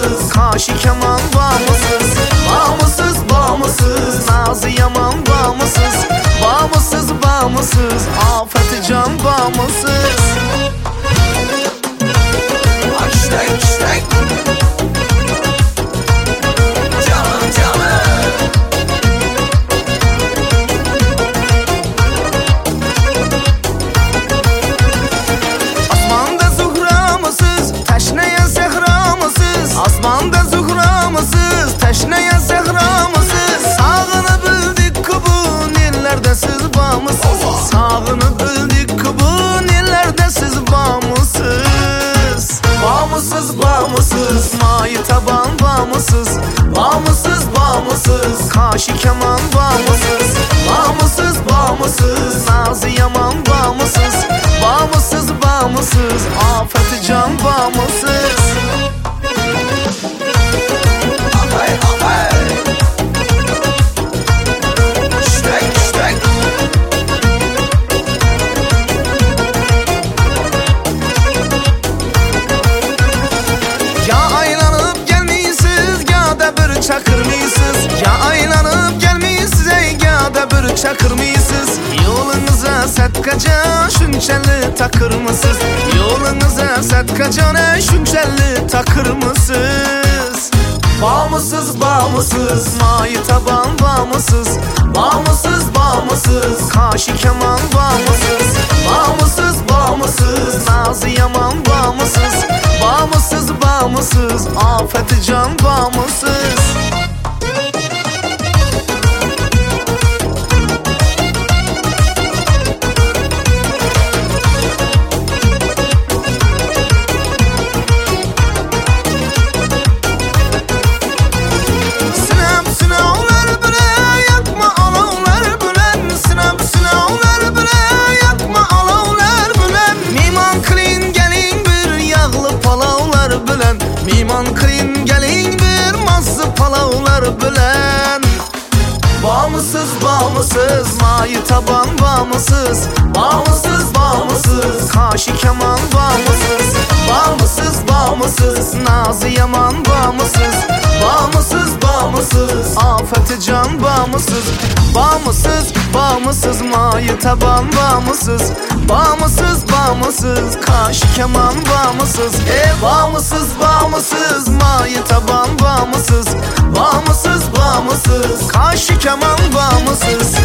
bağımsız, kaşı keman bağımsız. Bağımsız bağımsız, nazı yaman bağımsız. Bağımsız bağımsız, afeti can bağımsız. Hashtag, hashtag. Canım canım. Asmanda zuhramısız, təşnəyən səhramısız. Asmanda zuhramısız, təşnəyən səhramısız. Sağını bildik ki bu nillərdə siz bağımsız. Sağını bildik ki bu nillərdə siz bağımsız. Bağımsız bağımsız, mayı taban bağımsız. Bağımsız bağımsız, kaşı keman bağımsız. Bağımsız bağımsız, nazı yaman bağımsız. Bağımsız bağımsız, afeti can bağımsız. Apay apay. Hashtag, hashtag. Ya aylanıp gelmişsiz, ya da bir çakırmışsız. Ya aylanıp gelmişsiz, ya da bir çakırmışsız. Yolunuza satkaca şunçalı takırmısız. Yolunuza satkaca ne şunçalı takırmısız. Bağımsız bağımsız, mayı taban bağımsız. Bağımsız bağımsız, kaşı keman bağımsız. Bağımsız bağımsız, nazı yaman bağımsız. Bağımsız bağımsız, afeti can bağımsız. Sınam sınavlar bile yakma alavlar bülen. Sınam sınavlar bile yakma alavlar bülen. Miman klin gelin bir yağlı palavlar bülen. Miman klin gelin bir mazlı palavlar bülen. Bağımsız bağımsız, mayı taban bağımsız. Bağımsız bağımsız, kaşı keman bağımsız. Bağımsız bağımsız, nazı yaman bağımsız. Bağımsız bağımsız, afeti can bağımsız. Bağımsız bağımsız, mayı taban bağımsız. Bağımsız bağımsız, kaşı keman bağımsız. Bağımsız bağımsız, mayı taban bağımsız. Bağımsız bağımsız, kaşı keman bağımsız.